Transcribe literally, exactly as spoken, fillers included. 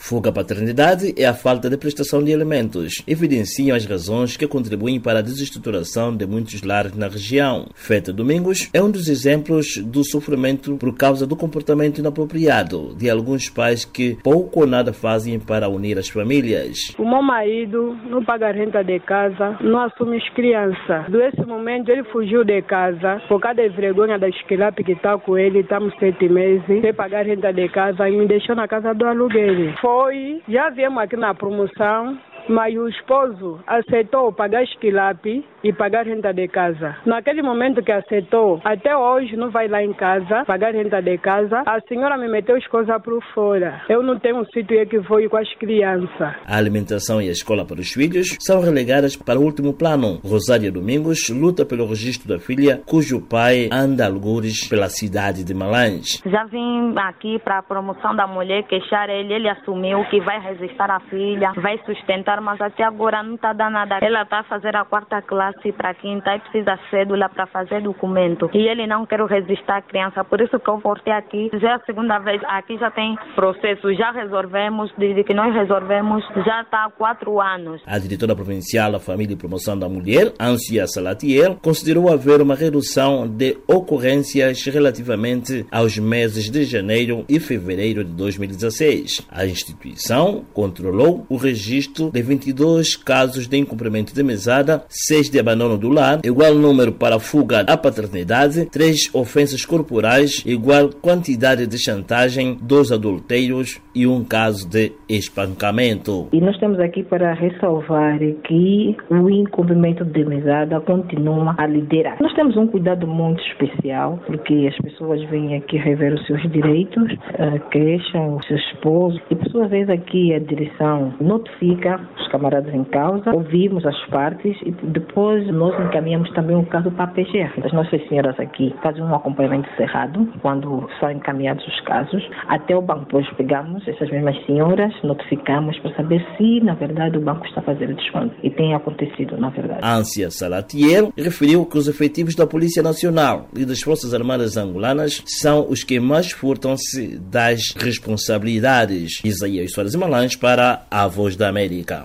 Fuga à paternidade é a falta de prestação de alimentos. Evidenciam as razões que contribuem para a desestruturação de muitos lares na região. Feta Domingos é um dos exemplos do sofrimento por causa do comportamento inapropriado de alguns pais que pouco ou nada fazem para unir as famílias. O meu marido não paga renda de casa, não assume as crianças. Nesse momento ele fugiu de casa por causa da vergonha da esquilape que está com ele, estamos sete meses, sem pagar renda de casa e me deixou na casa do aluguel. Foi, já viemos aqui na promoção, mas o esposo aceitou pagar esquilape e pagar renda de casa. Naquele momento que aceitou, até hoje não vai lá em casa pagar renda de casa. A senhora me meteu as coisas por fora. Eu não tenho um sítio em que vou ir com as crianças. A alimentação e a escola para os filhos são relegadas para o último plano. Rosária Domingos luta pelo registro da filha, cujo pai anda algures pela cidade de Malanje. Já vim aqui para a promoção da mulher queixar ele. Ele assumiu que vai registrar a filha, vai sustentar, mas até agora não está dando nada. Ela está a fazer a quarta classe para a quinta e precisa cédula para fazer documento. E ele não quer registrar a criança, por isso que eu voltei aqui. Já é a segunda vez, aqui já tem processo, já resolvemos, desde que nós resolvemos, já está há quatro anos. A diretora provincial da Família e Promoção da Mulher, Ancia Salatiel, considerou haver uma redução de ocorrências relativamente aos meses de janeiro e fevereiro de dois mil e dezesseis. A instituição controlou o registro de vinte e dois casos de incumprimento de mesada, seis de abandono do lar, igual número para fuga à paternidade, três ofensas corporais, igual quantidade de chantagem, dois adultérios e um caso de espancamento. E nós estamos aqui para ressalvar que o incumprimento de mesada continua a liderar. Nós temos um cuidado muito especial, porque as pessoas vêm aqui rever os seus direitos, queixam os seus esposos, e por sua vez aqui a direção notifica os camaradas em causa, ouvimos as partes e depois nós encaminhamos também um caso para a P G R. As nossas senhoras aqui fazem um acompanhamento cerrado quando são encaminhados os casos. Até o banco depois pegamos essas mesmas senhoras, notificamos para saber se na verdade o banco está fazendo desconto. E tem acontecido na verdade. Ancia Salatiel referiu que os efetivos da Polícia Nacional e das Forças Armadas Angolanas são os que mais furtam-se das responsabilidades. Isaías Soares Malanje para a Voz da América.